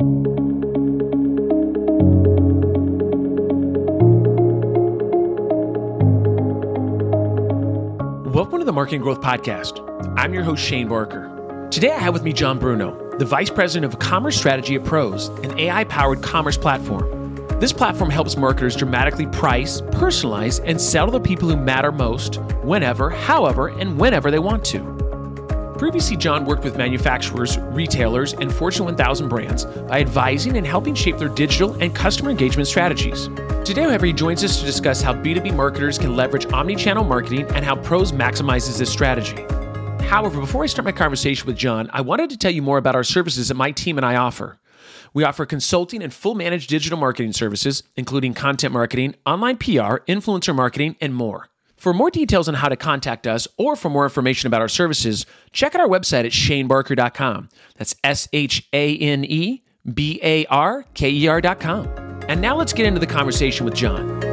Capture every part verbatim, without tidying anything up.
Welcome to the Marketing Growth Podcast. I'm your host, Shane Barker. Today I have with me John Bruno, the Vice President of Commerce Strategy at Pros, an A I-powered commerce platform. This platform helps marketers dramatically price, personalize, and sell to the people who matter most, whenever, however, and whenever they want to. Previously, John worked with manufacturers, retailers, and Fortune one thousand brands by advising and helping shape their digital and customer engagement strategies. Today, however, he joins us to discuss how B two B marketers can leverage omni-channel marketing and how Pros maximizes this strategy. However, before I start my conversation with John, I wanted to tell you more about our services that my team and I offer. We offer consulting and full managed digital marketing services, including content marketing, online P R, influencer marketing, and more. For more details on how to contact us or for more information about our services, check out our website at shane barker dot com. That's S H A N E B A R K E R dot com. And now let's get into the conversation with John.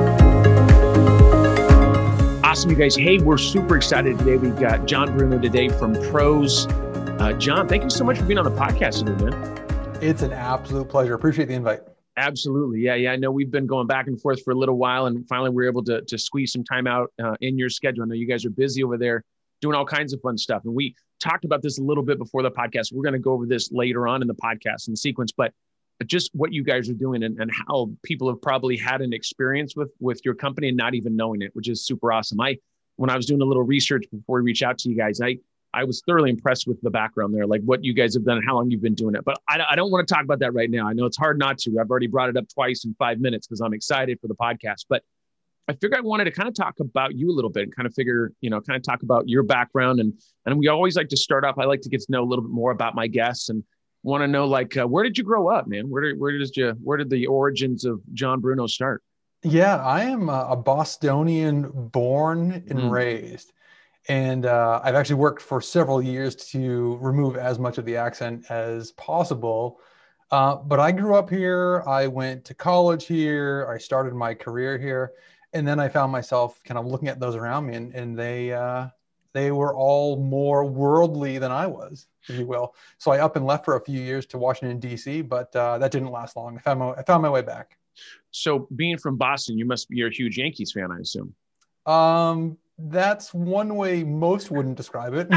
Awesome, you guys. Hey, we're super excited today. We've got John Bruno today from Pros. Uh, John, thank you so much for being on the podcast today, man. It's an absolute pleasure. Appreciate the invite. Absolutely. Yeah, yeah. I know we've been going back and forth for a little while, and finally we were able to, to squeeze some time out uh, in your schedule. I know you guys are busy over there doing all kinds of fun stuff. And we talked about this a little bit before the podcast. We're going to go over this later on in the podcast and sequence, but just what you guys are doing and, and how people have probably had an experience with, with your company and not even knowing it, which is super awesome. I, when I was doing a little research before we reach out to you guys, I, I was thoroughly impressed with the background there, like what you guys have done and how long you've been doing it. But I, I don't want to talk about that right now. I know it's hard not to. I've already brought it up twice in five minutes because I'm excited for the podcast. But I figured I wanted to kind of talk about you a little bit and kind of figure, you know, kind of talk about your background. And, and we always like to start off. I like to get to know a little bit more about my guests and want to know, like, uh, where did you grow up, man? Where did, where did you, where did the origins of John Bruno start? Yeah, I am a, a Bostonian born and mm. raised. And uh, I've actually worked for several years to remove as much of the accent as possible. Uh, but I grew up here. I went to college here. I started my career here. And then I found myself kind of looking at those around me, and, and they uh, they were all more worldly than I was, if you will. So I up and left for a few years to Washington, D C, but uh, that didn't last long. I found my, I found my way back. So being from Boston, you must be a huge Yankees fan, I assume. Um. That's one way most wouldn't describe it.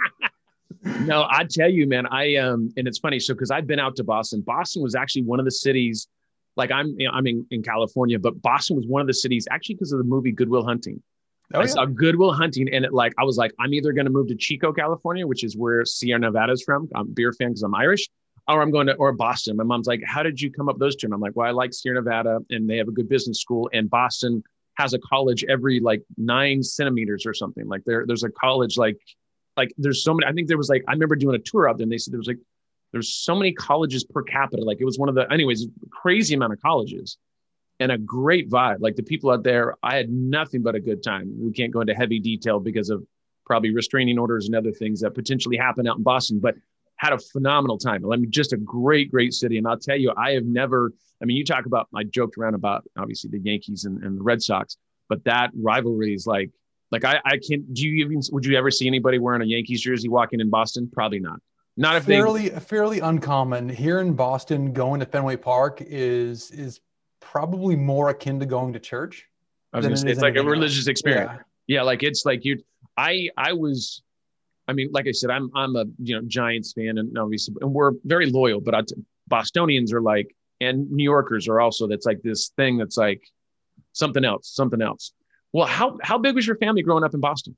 No, I tell you, man, I, um, and it's funny. So, cause I've been out to Boston. Boston was actually one of the cities, like I'm, you know, I'm in, in California, but Boston was one of the cities actually because of the movie Good Will Hunting. Oh, I yeah. saw Good Will Hunting, and it like, I was like, I'm either going to move to Chico, California, which is where Sierra Nevada is from. I'm a beer fan because I'm Irish, or I'm going to, or Boston. My mom's like, how did you come up with those two? And I'm like, well, I like Sierra Nevada and they have a good business school, and Boston has a college every like nine centimeters or something. Like there, there's a college, like, like there's so many, I think there was like, I remember doing a tour out there and they said there was like, there's so many colleges per capita. Like it was one of the, anyways, crazy amount of colleges and a great vibe. Like the people out there, I had nothing but a good time. We can't go into heavy detail because of probably restraining orders and other things that potentially happen out in Boston, but had a phenomenal time. I mean, just a great, great city. And I'll tell you, I have never, I mean, you talk about, I joked around about obviously the Yankees and, and the Red Sox, but that rivalry is like, like I, I can't, do you even, would you ever see anybody wearing a Yankees jersey walking in Boston? Probably not. Not if fairly, they, fairly uncommon here in Boston. Going to Fenway Park is, is probably more akin to going to church. I was gonna say, it's like a religious experience. Yeah. yeah. Like it's like you, I, I was, I mean, like I said, I'm I'm a you know Giants fan, and obviously, and we're very loyal. But I, Bostonians are like, and New Yorkers are also. That's like this thing that's like something else, something else. Well, how how big was your family growing up in Boston?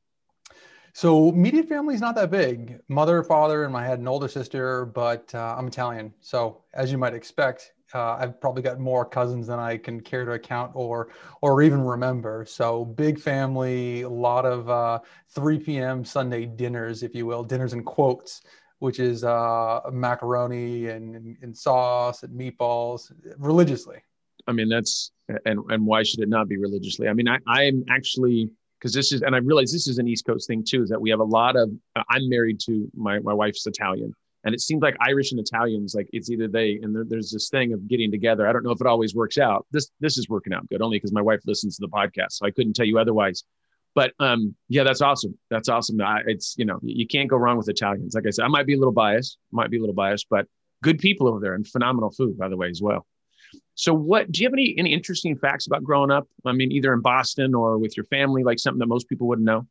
So immediate family is not that big. Mother, father, and I had an older sister, but uh, I'm Italian. So as you might expect, uh, I've probably got more cousins than I can care to account or or even remember. So big family, a lot of uh, three p.m. Sunday dinners, if you will, dinners in quotes, which is uh, macaroni and, and sauce and meatballs religiously. I mean, that's, and and why should it not be religiously? I mean, I, I'm actually, because this is, and I realize this is an East Coast thing too, is that we have a lot of, uh, I'm married to, my, my wife's Italian. And it seems like Irish and Italians, like it's either they, and there, there's this thing of getting together. I don't know if it always works out. This, this is working out good only because my wife listens to the podcast. So I couldn't tell you otherwise, but um, yeah, that's awesome. That's awesome. I, it's, you know, you can't go wrong with Italians. Like I said, I might be a little biased, might be a little biased, but good people over there and phenomenal food, by the way, as well. So what, do you have any, any interesting facts about growing up? I mean, either in Boston or with your family, like something that most people wouldn't know?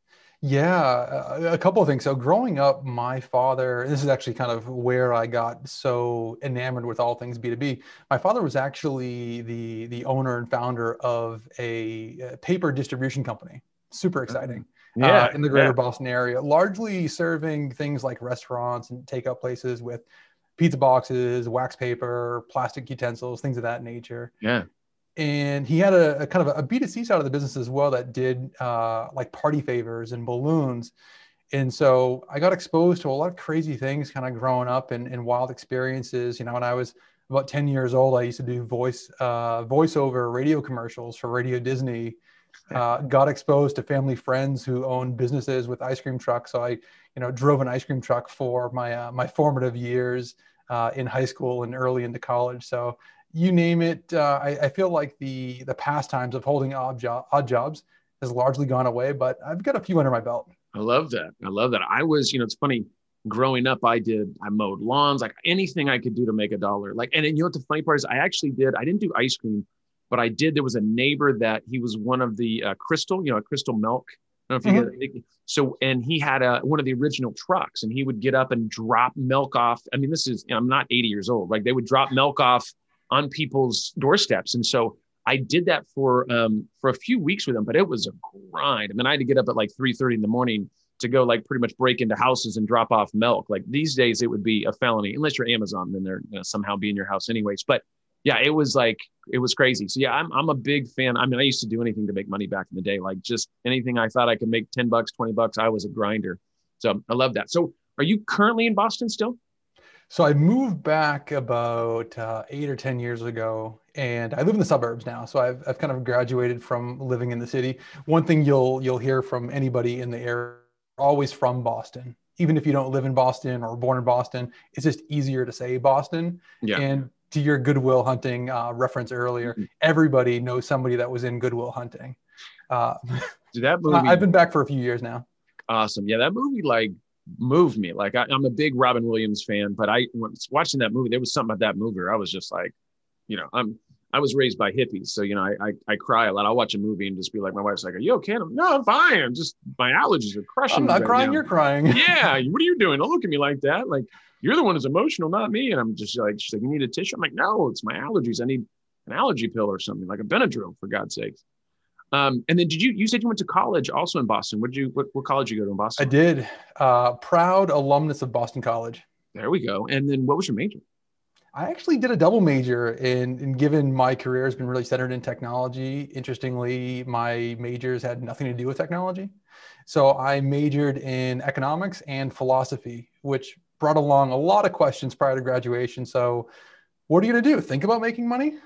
Yeah, a, a couple of things. So growing up, my father, this is actually kind of where I got so enamored with all things B two B. My father was actually the the owner and founder of a, a paper distribution company. Super exciting. Yeah, Uh, in the greater yeah, Boston area, largely serving things like restaurants and takeout places with pizza boxes, wax paper, plastic utensils, things of that nature. yeah. And he had a, a kind of a B two C side of the business as well that did uh, like party favors and balloons. And so I got exposed to a lot of crazy things kind of growing up and, and wild experiences. You know, when I was about ten years old, I used to do voice uh, voiceover radio commercials for Radio Disney. Uh, got exposed to family friends who owned businesses with ice cream trucks. So I, you know, drove an ice cream truck for my uh, my formative years uh, in high school and early into college. So you name it, uh, I, I feel like the the pastimes of holding odd, job, odd jobs has largely gone away, but I've got a few under my belt. I love that. I love that. I was, you know, it's funny. Growing up, I did, I mowed lawns, like anything I could do to make a dollar. Like, and, and you know what the funny part is? I actually did, I didn't do ice cream, but I did. There was a neighbor that he was one of the uh, Crystal, you know, Crystal Milk. I don't know if you Mhm. get it. So, and he had a, one of the original trucks and he would get up and drop milk off. I mean, this is, you know, I'm not eighty years old. Like they would drop milk off on people's doorsteps. And so I did that for, um, for a few weeks with him, but it was a grind. I mean, I had to get up at like three thirty in the morning to go like pretty much break into houses and drop off milk. Like these days it would be a felony unless you're Amazon, then they're going to somehow be in your house anyways. But yeah, it was like, it was crazy. So yeah, I'm, I'm a big fan. I mean, I used to do anything to make money back in the day, like just anything I thought I could make ten bucks, twenty bucks. I was a grinder. So I love that. So are you currently in Boston still? So I moved back about uh, eight or ten years ago, and I live in the suburbs now. So I've I've kind of graduated from living in the city. One thing you'll you'll hear from anybody in the area, always from Boston. Even if you don't live in Boston or born in Boston, it's just easier to say Boston. Yeah. And to your Good Will Hunting uh, reference earlier, Mm-hmm. everybody knows somebody that was in Good Will Hunting. Uh, So that I've movie, been back for a few years now. awesome. Yeah, that movie like moved me. Like I, I'm a big Robin Williams fan, but I was watching that movie. There was something about that movie where I was just like, you know, I'm I was raised by hippies, so you know, I, I I cry a lot. I'll watch a movie and just be like, my wife's like, "Are you okay?" And I'm, no, I'm fine. I'm just my allergies are crushing I'm me not right crying, now. you're crying. Yeah, what are you doing? Don't look at me like that. Like you're the one who's emotional, not me. And I'm just like, she's like, you need a tissue. I'm like, no, it's my allergies. I need an allergy pill or something, like a Benadryl, for God's sakes. Um, and then did you, you said you went to college also in Boston. What did you, what, what college did you go to in I Boston? did. Uh, proud alumnus of Boston College. There we go. And then what was your major? I actually did a double major, and, and given my career has been really centered in technology, interestingly, my majors had nothing to do with technology. So I majored in economics and philosophy, which brought along a lot of questions prior to graduation. So what are you going to do? Think about making money?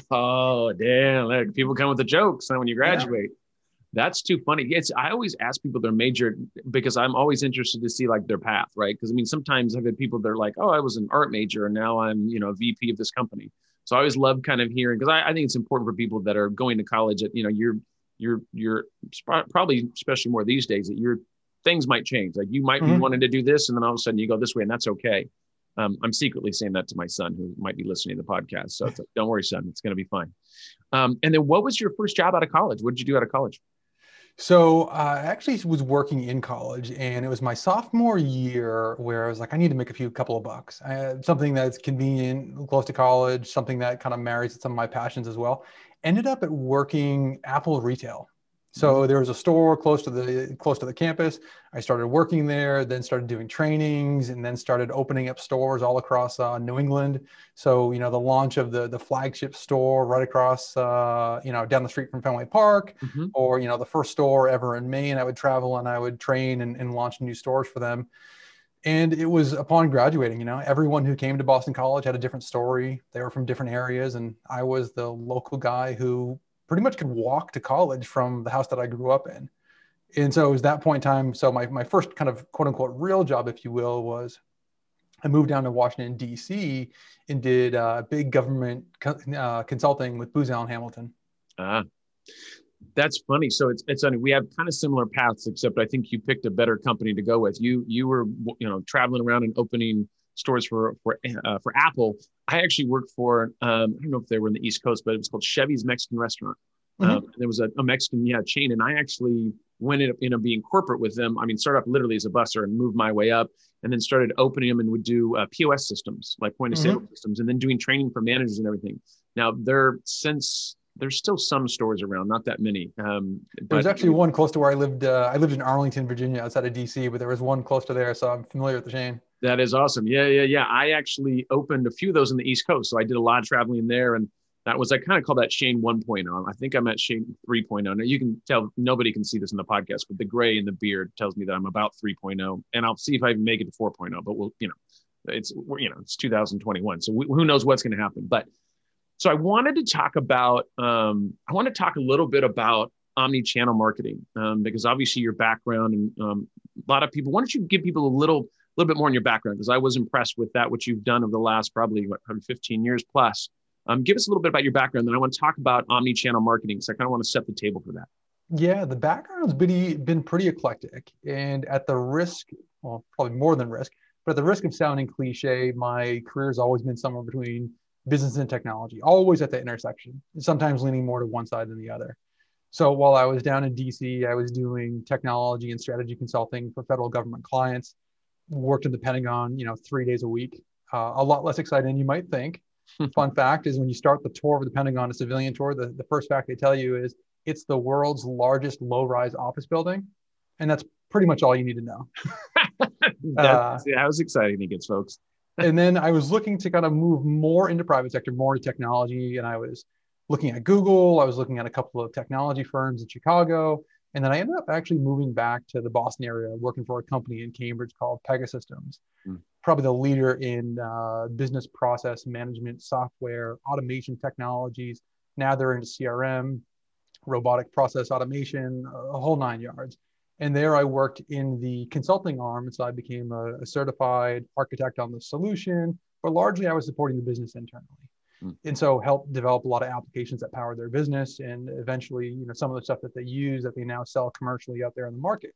Oh, damn. Look, people come with the jokes when you Yeah. graduate. That's too funny. It's I always ask people their major because I'm always interested to see like their path, right? Because I mean, sometimes I've had people they're like, oh, I was an art major and now I'm, you know, V P of this company. So I always love kind of hearing because I, I think it's important for people that are going to college at, you know, you're you're you're probably especially more these days that your things might change. Like you might be Mhm. wanting to do this and then all of a sudden you go this way and that's okay. Um, I'm secretly saying that to my son who might be listening to the podcast. So it's like, don't worry, son, it's going to be fine. Um, and then what was your first job out of college? What did you do out of college? So uh, I actually was working in college, and it was my sophomore year where I was like, I need to make a few couple of bucks. I, something that's convenient, close to college, something that kind of marries some of my passions as well. Ended up at working Apple retail. So there was a store close to the close to the campus. I started working there, then started doing trainings, and then started opening up stores all across uh, New England. So you know the launch of the the flagship store right across uh, you know down the street from Fenway Park, Mm-hmm. or you know the first store ever in Maine. I would travel and I would train and, and launch new stores for them. And it was upon graduating, you know, everyone who came to Boston College had a different story. They were from different areas, and I was the local guy who pretty much could walk to college from the house that I grew up in. And so it was that point in time. So my, my first kind of quote unquote real job, if you will, was I moved down to Washington, D C and did uh, big government co- uh, consulting with Booz Allen Hamilton. Ah, that's funny. So it's it's funny. We have kind of similar paths, except I think you picked a better company to go with. You you were you know traveling around and opening stores for for uh, for Apple. I actually worked for um, I don't know if they were in the East Coast, but it was called Chevy's Mexican Restaurant. Mm-hmm. Um, there was a, a Mexican yeah chain, and I actually went in, you know, being corporate with them. I mean, started off literally as a busser and moved my way up, and then started opening them and would do uh, P O S systems, like point of sale mm-hmm. systems, and then doing training for managers and everything. Now, there since there's still some stores around, not that many. Um, there was actually one close to where I lived. Uh, I lived in Arlington, Virginia, outside of D C, but there was one close to there, so I'm familiar with the chain. That is awesome. Yeah, yeah, yeah. I actually opened a few of those in the East Coast, so I did a lot of traveling there, and that was, I kind of call that Shane one point oh. I think I'm at Shane three point oh. Now you can tell, nobody can see this in the podcast, but the gray in the beard tells me that I'm about three point oh, and I'll see if I can make it to four point oh, but we'll, you know, it's, you know, it's two thousand twenty-one. So we, who knows what's going to happen. But so I wanted to talk about, um, I want to talk a little bit about omni-channel marketing, um, because obviously your background and um, a lot of people, why don't you give people a little, little bit more on your background? Because I was impressed with that, what you've done over the last probably what, probably fifteen years plus. Um, give us a little bit about your background, then I want to talk about omni-channel marketing. So I kind of want to set the table for that. Yeah, the background's been, been pretty eclectic, and at the risk, well, probably more than risk, but at the risk of sounding cliche, my career has always been somewhere between business and technology, always at the intersection, sometimes leaning more to one side than the other. So while I was down in D C, I was doing technology and strategy consulting for federal government clients, worked in the Pentagon, you know, three days a week, uh, a lot less exciting than you might think. Fun fact is when you start the tour of the Pentagon, a civilian tour, the, the first fact they tell you is it's the world's largest low-rise office building. And that's pretty much all you need to know. That's uh, how exciting it gets, folks. And then I was looking to kind of move more into private sector, more to technology. And I was looking at Google. I was looking at a couple of technology firms in Chicago. And then I ended up actually moving back to the Boston area, working for a company in Cambridge called Pegasystems, mm. probably the leader in uh, business process management software, automation technologies. Now they're into C R M, robotic process automation, a whole nine yards. And there I worked in the consulting arm. And so I became a, a certified architect on the solution, but largely I was supporting the business internally. And so helped develop a lot of applications that power their business, and eventually, you know, some of the stuff that they use that they now sell commercially out there in the market.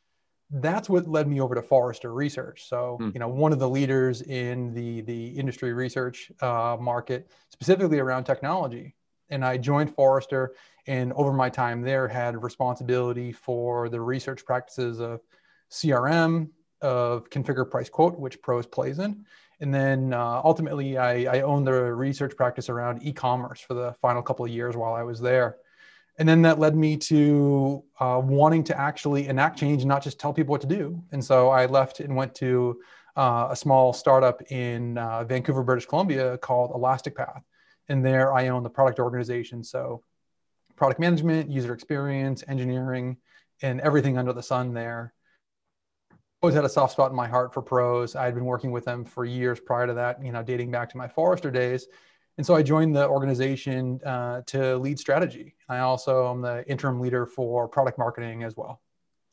That's what led me over to Forrester Research. So, mm. you know, one of the leaders in the, the industry research uh, market, specifically around technology. And I joined Forrester, and over my time there had responsibility for the research practices of C R M, of configure price quote, which Pros plays in. And then uh, ultimately, I, I owned the research practice around e-commerce for the final couple of years while I was there. And then that led me to uh, wanting to actually enact change and not just tell people what to do. And so I left and went to uh, a small startup in uh, Vancouver, British Columbia called Elastic Path. And there I own the product organization. So product management, user experience, engineering, and everything under the sun there. Always had a soft spot in my heart for Pros. I had been working with them for years prior to that, you know, dating back to my Forrester days. And so I joined the organization uh, to lead strategy. I also am the interim leader for product marketing as well.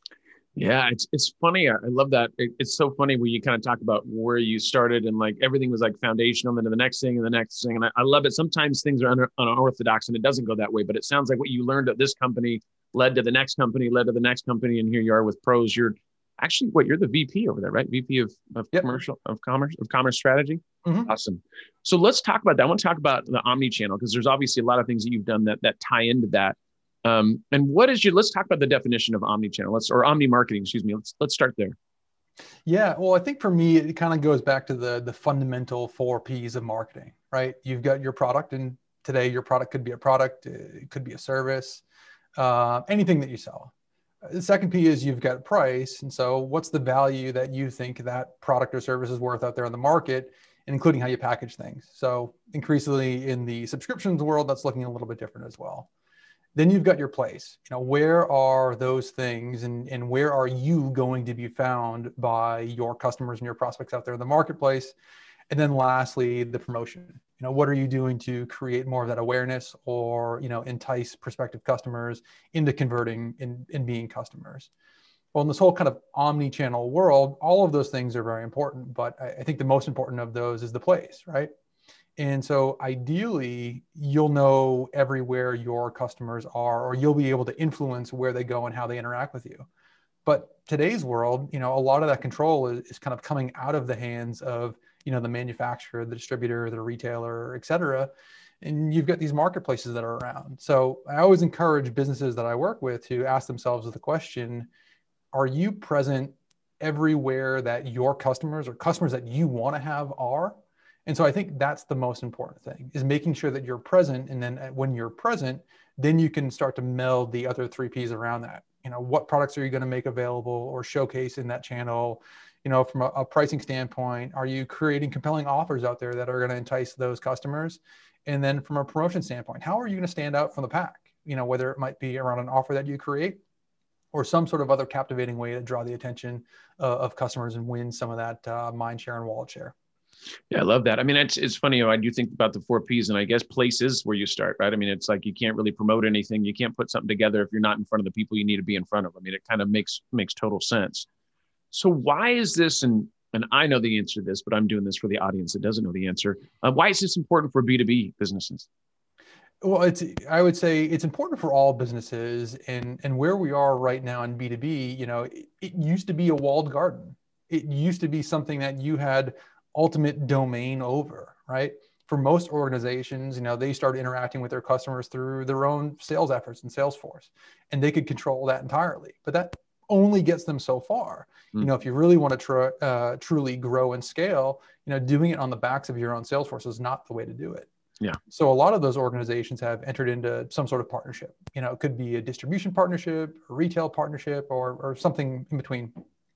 Yeah, it's it's funny. I love that. It, it's so funny when you kind of talk about where you started and like everything was like foundational, and then the next thing and the next thing. And I, I love it. Sometimes things are un- unorthodox and it doesn't go that way, but it sounds like what you learned at this company led to the next company, led to the next company. And here you are with Pros. You're Actually, what you're the V P over there, right? V P of, of yep. commercial of commerce of commerce strategy. Mm-hmm. Awesome. So let's talk about that. I want to talk about the omni-channel because there's obviously a lot of things that you've done that that tie into that. Um, and what is your? Let's talk about the definition of omni-channel. Let's or omni-marketing. Excuse me. Let's let's start there. Yeah. Well, I think for me, it kind of goes back to the the fundamental four P's of marketing, right? You've got your product, and today your product could be a product, it could be a service, uh, anything that you sell. The second P is you've got price. And so what's the value that you think that product or service is worth out there in the market, and including how you package things. So increasingly in the subscriptions world, that's looking a little bit different as well. Then you've got your place. You know, where are those things, and, and where are you going to be found by your customers and your prospects out there in the marketplace? And then lastly, the promotion. You know, what are you doing to create more of that awareness, or, you know, entice prospective customers into converting and, and being customers? Well, in this whole kind of omni-channel world, all of those things are very important, but I, I think the most important of those is the place, right? And so ideally, you'll know everywhere your customers are, or you'll be able to influence where they go and how they interact with you. But today's world, you know, a lot of that control is, is kind of coming out of the hands of you know, the manufacturer, the distributor, the retailer, et cetera. And you've got these marketplaces that are around. So I always encourage businesses that I work with to ask themselves the question, are you present everywhere that your customers or customers that you want to have are? And so I think that's the most important thing, is making sure that you're present. And then when you're present, then you can start to meld the other three P's around that. You know, what products are you going to make available or showcase in that channel? You know, from a, a pricing standpoint, are you creating compelling offers out there that are going to entice those customers? And then from a promotion standpoint, how are you going to stand out from the pack? You know, whether it might be around an offer that you create or some sort of other captivating way to draw the attention uh, of customers and win some of that uh, mind share and wallet share. Yeah, I love that. I mean, it's it's funny. You know, I do think about the four P's, and I guess place is where you start, right? I mean, it's like you can't really promote anything. You can't put something together if you're not in front of the people you need to be in front of. I mean, it kind of makes makes total sense. So why is this? And and I know the answer to this, but I'm doing this for the audience that doesn't know the answer. Uh, why is this important for B two B businesses? Well, it's I would say it's important for all businesses, and and where we are right now in B two B, you know, it, it used to be a walled garden. It used to be something that you had ultimate domain over, right? For most organizations, you know, they start interacting with their customers through their own sales efforts and Salesforce, and they could control that entirely. But that only gets them so far. Mm. You know, if you really want to tr- uh, truly grow and scale, you know, doing it on the backs of your own Salesforce is not the way to do it. Yeah. So a lot of those organizations have entered into some sort of partnership. You know, it could be a distribution partnership, a retail partnership, or or something in between.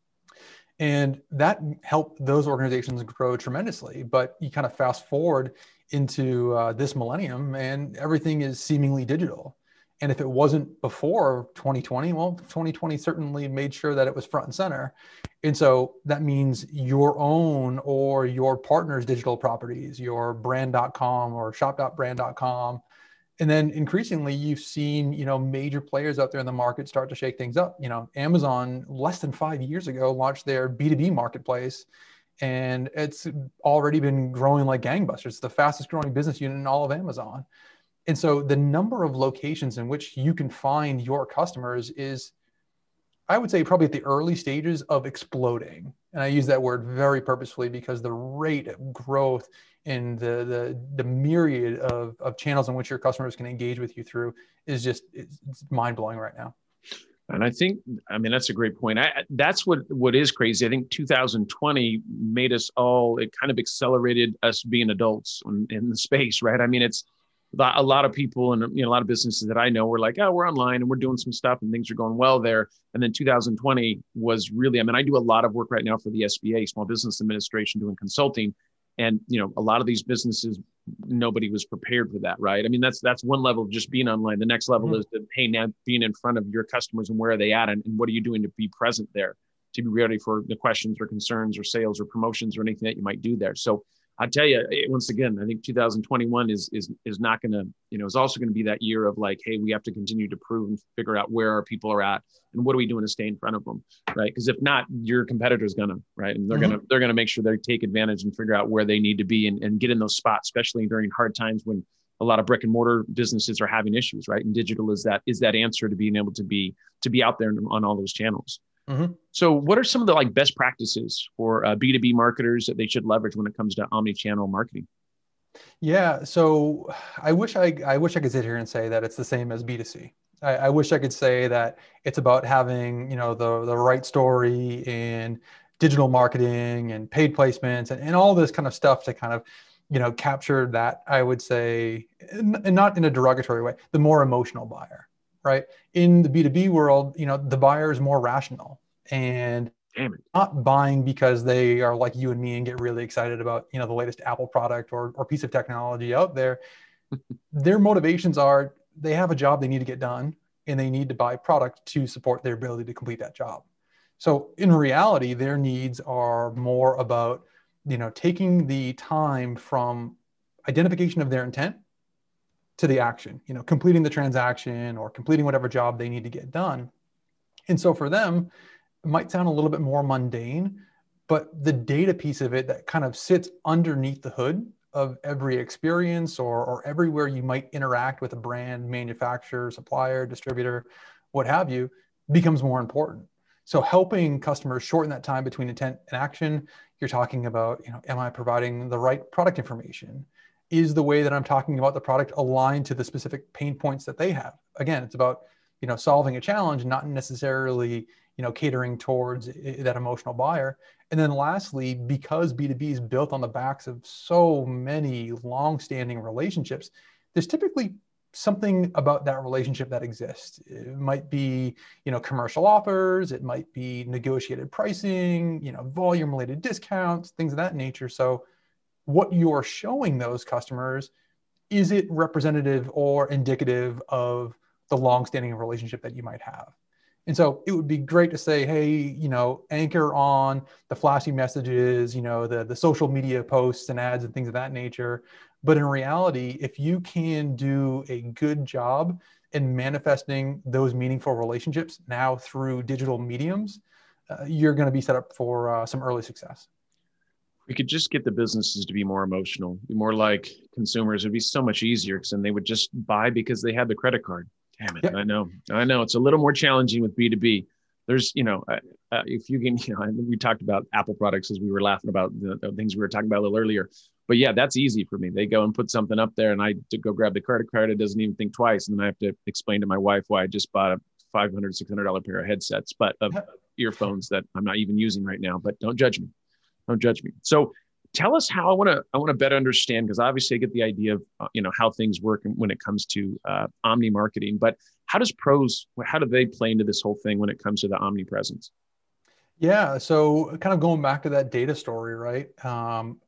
And that helped those organizations grow tremendously. But you kind of fast forward into uh, this millennium and everything is seemingly digital. And if it wasn't before twenty twenty, well, twenty twenty certainly made sure that it was front and center. And so that means your own or your partner's digital properties, your brand dot com or shop dot brand dot com. And then increasingly, you've seen, you know, major players out there in the market start to shake things up. You know, Amazon less than five years ago launched their B two B marketplace, and it's already been growing like gangbusters. It's the fastest growing business unit in all of Amazon. And so the number of locations in which you can find your customers is, I would say, probably at the early stages of exploding. And I use that word very purposefully because the rate of growth and the the, the myriad of, of channels in which your customers can engage with you through is just it's, it's mind-blowing right now. And I think, I mean, that's a great point. I, that's what, what is crazy. I think two thousand twenty made us all, it kind of accelerated us being adults in, in the space, right? I mean, it's a lot of people and, you know, a lot of businesses that I know were like, oh, we're online and we're doing some stuff and things are going well there. And then two thousand twenty was really, I mean, I do a lot of work right now for the S B A, Small Business Administration, doing consulting. And, you know, a lot of these businesses, nobody was prepared for that, right? I mean, that's that's one level of just being online. The next level mm-hmm. is the, hey, now being in front of your customers and where are they at and, and what are you doing to be present there, to be ready for the questions or concerns or sales or promotions or anything that you might do there. So I tell you, once again, I think two thousand twenty-one is is is not going to, you know, is also going to be that year of like, hey, we have to continue to prove and figure out where our people are at and what are we doing to stay in front of them, right? Because if not, your competitor's gonna, right, and they're mm-hmm. gonna they're gonna make sure they take advantage and figure out where they need to be and, and get in those spots, especially during hard times when a lot of brick and mortar businesses are having issues, right? And digital is that is that answer to being able to be to be out there on all those channels. Mm-hmm. So what are some of the like best practices for uh, B two B marketers that they should leverage when it comes to omni-channel marketing? Yeah, so I wish I I wish I could sit here and say that it's the same as B two C. I, I wish I could say that it's about having, you know, the the right story and digital marketing and paid placements and, and all this kind of stuff to kind of, you know, capture that, I would say, and not in a derogatory way, the more emotional buyer. Right. In the B two B world, you know, the buyer is more rational and not buying because they are like you and me and get really excited about, you know, the latest Apple product or, or piece of technology out there. Their motivations are they have a job they need to get done and they need to buy product to support their ability to complete that job. So in reality, their needs are more about, you know, taking the time from identification of their intent to the action, you know, completing the transaction or completing whatever job they need to get done. And so for them, it might sound a little bit more mundane, but the data piece of it that kind of sits underneath the hood of every experience or, or everywhere you might interact with a brand, manufacturer, supplier, distributor, what have you, becomes more important. So helping customers shorten that time between intent and action, you're talking about, you know, am I providing the right product information? Is the way that I'm talking about the product aligned to the specific pain points that they have? Again, it's about, you know, solving a challenge, not necessarily, you know, catering towards that emotional buyer. And then lastly, because B two B is built on the backs of so many long-standing relationships, there's typically something about that relationship that exists. It might be, you know, commercial offers, it might be negotiated pricing, you know, volume related discounts, things of that nature. So what you're showing those customers, is it representative or indicative of the long-standing relationship that you might have? And so it would be great to say, hey, you know, anchor on the flashy messages, you know, the, the social media posts and ads and things of that nature. But in reality, if you can do a good job in manifesting those meaningful relationships now through digital mediums, uh, you're going to be set up for uh, some early success. We could just get the businesses to be more emotional, be more like consumers. It'd be so much easier because then they would just buy because they had the credit card. Damn it. Yep. I know. I know. It's a little more challenging with B two B. There's, you know, uh, if you can, you know, we talked about Apple products as we were laughing about the, the things we were talking about a little earlier. But yeah, that's easy for me. They go and put something up there and I to go grab the credit card. It doesn't even think twice. And then I have to explain to my wife why I just bought a five hundred dollars, six hundred dollars pair of headsets, but of earphones that I'm not even using right now. But don't judge me. Don't judge me. So tell us how I want to I want to better understand, because obviously I get the idea of uh, you know how things work when it comes to uh, omni marketing. But how does pros how do they play into this whole thing when it comes to the omnipresence? Yeah, so kind of going back to that data story, right? Um,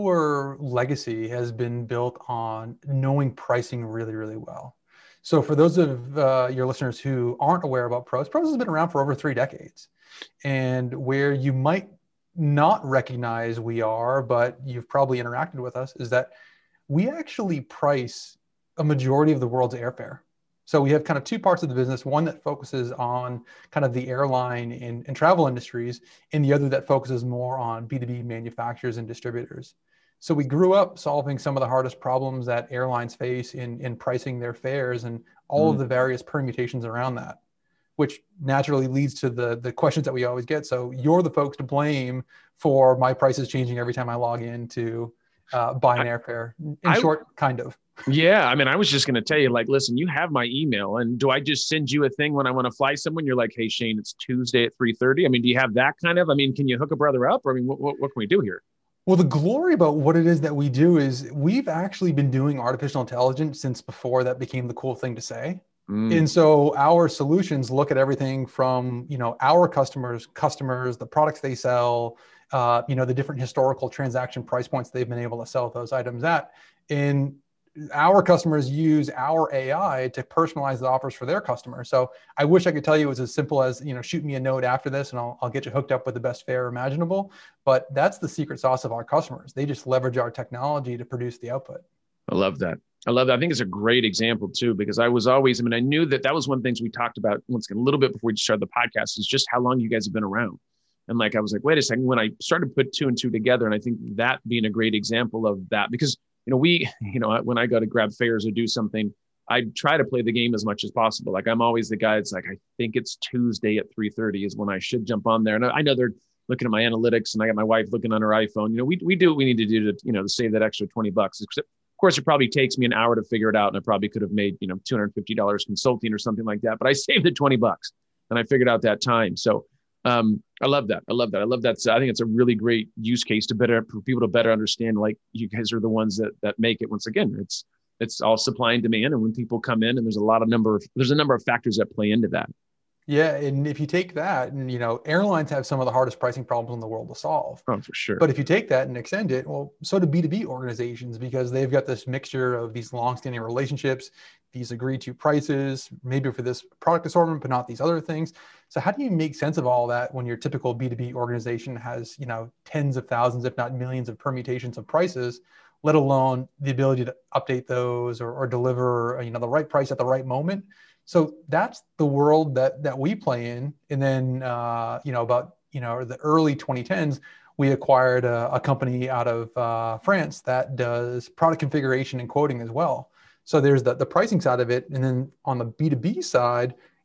our legacy has been built on knowing pricing really, really well. So for those of uh, your listeners who aren't aware about pros, pros has been around for over three decades, and where you might not recognize we are, but you've probably interacted with us, is that we actually price a majority of the world's airfare. So we have kind of two parts of the business, one that focuses on kind of the airline and, and travel industries, and the other that focuses more on B two B manufacturers and distributors. So we grew up solving some of the hardest problems that airlines face in, in pricing their fares and all mm. of the various permutations around that, which naturally leads to the, the questions that we always get. So you're the folks to blame for my prices changing every time I log in to uh, buy an airfare. In I, short, kind of. Yeah. I mean, I was just going to tell you, like, listen, you have my email, and do I just send you a thing when I want to fly someone? You're like, hey, Shane, it's Tuesday at three thirty. I mean, do you have that kind of, I mean, can you hook a brother up? Or, I mean, what, what, what can we do here? Well, the glory about what it is that we do is we've actually been doing artificial intelligence since before that became the cool thing to say. Mm. And so our solutions look at everything from, you know, our customers, customers, the products they sell, uh, you know, the different historical transaction price points they've been able to sell those items at. And our customers use our A I to personalize the offers for their customers. So I wish I could tell you it was as simple as, you know, shoot me a note after this and I'll, I'll get you hooked up with the best fare imaginable. But that's the secret sauce of our customers. They just leverage our technology to produce the output. I love that. I love that. I think it's a great example too, because I was always, I mean, I knew that that was one of the things we talked about once again, a little bit before we started the podcast, is just how long you guys have been around. And like, I was like, wait a second, when I started to put two and two together, and I think that being a great example of that, because, you know, we, you know, when I go to grab fares or do something, I try to play the game as much as possible. Like, I'm always the guy that's like, I think it's Tuesday at three thirty is when I should jump on there. And I know they're looking at my analytics, and I got my wife looking on her iPhone. You know, we, we do what we need to do to, you know, to save that extra twenty bucks. Except, of course, it probably takes me an hour to figure it out, and I probably could have made, you know, two hundred fifty dollars consulting or something like that. But I saved the twenty bucks, and I figured out that time. So um, I love that. I love that. I love that. So I think it's a really great use case to better for people to better understand. Like, you guys are the ones that that make it. Once again, it's it's all supply and demand, and when people come in, and there's a lot of number of there's a number of factors that play into that. Yeah, and if you take that, and you know, airlines have some of the hardest pricing problems in the world to solve. Oh, for sure. But if you take that and extend it, well, so do B two B organizations, because they've got this mixture of these long-standing relationships, these agreed to prices, maybe for this product assortment, but not these other things. So how do you make sense of all that when your typical B two B organization has, you know, tens of thousands, if not millions of permutations of prices, let alone the ability to update those or, or deliver, you know, the right price at the right moment? So that's the world that that we play in. And then, uh, you know, about, you know, the early twenty tens, we acquired a, a company out of uh, France that does product configuration and quoting as well. So there's the, the pricing side of it. And then on the B two B side,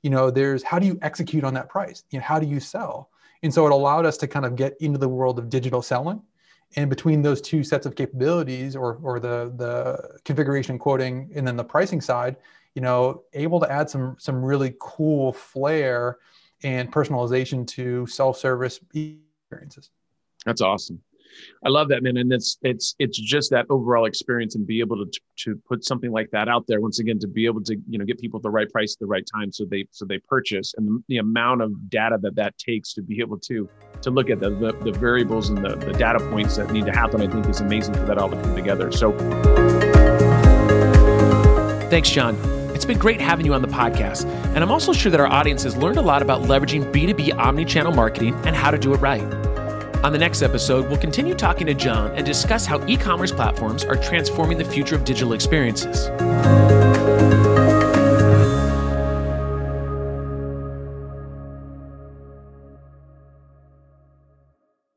you know, there's how do you execute on that price? You know, how do you sell? And so it allowed us to kind of get into the world of digital selling. And between those two sets of capabilities, or or the the configuration quoting and then the pricing side, you know, able to add some some really cool flair and personalization to self-service experiences. That's awesome. I love that, man. And it's it's it's just that overall experience, and be able to to put something like that out there once again, to be able to, you know, get people at the right price at the right time, so they so they purchase, and the, the amount of data that that takes to be able to to look at the the, the variables and the, the data points that need to happen, I think is amazing for that all to come together. So thanks, John. It's been great having you on the podcast. And I'm also sure that our audience has learned a lot about leveraging B two B omnichannel marketing and how to do it right. On the next episode, we'll continue talking to John and discuss how e-commerce platforms are transforming the future of digital experiences.